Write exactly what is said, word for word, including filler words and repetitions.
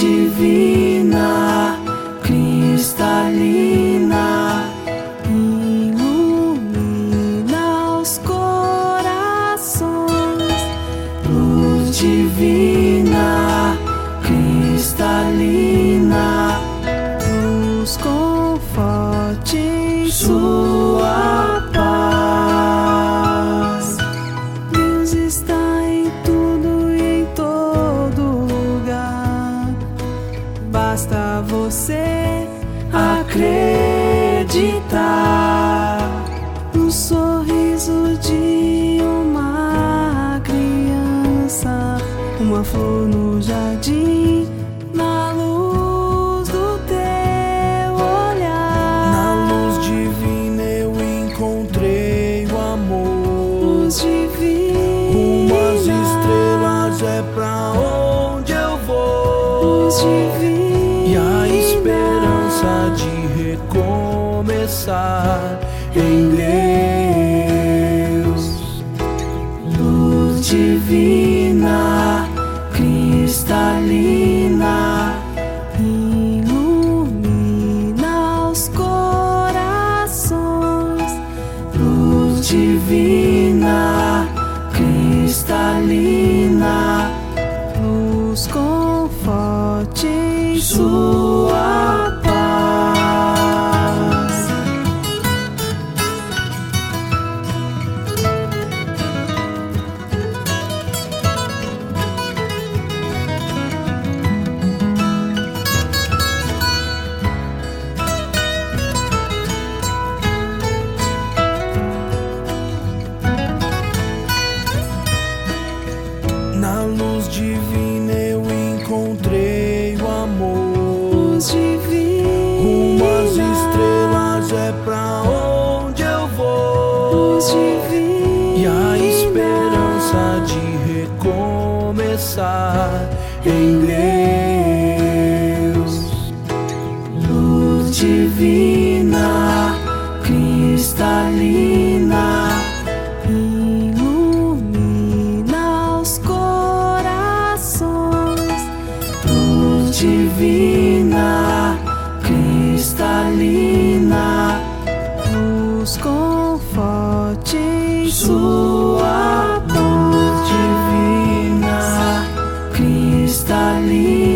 divina, cristalina, ilumina os corações. Luz divina, cristalina, luz conforte, sua paz. Deus está em tudo e em todo lugar. Basta você acreditar no sorriso de uma criança, uma flor no jardim, na luz do teu olhar. Na luz divina eu encontrei o amor. Luz divina, Rumo às estrelas é pra onde eu vou. luz divina, E a esperança de recomeçar em Deus. luz divina, cristalina, ilumina os corações. Luz divina, cristalina, luz conforte, sua paz. Na luz divina eu encontrei o amor. Luz divina, Rumo às estrelas é pra onde eu vou. luz divina, E a esperança de recomeçar em Deus. luz divina, cristalina, ilumina os corações. Luz divina, cristalina, luz conforte, sua paz. Luz divina, cristalina,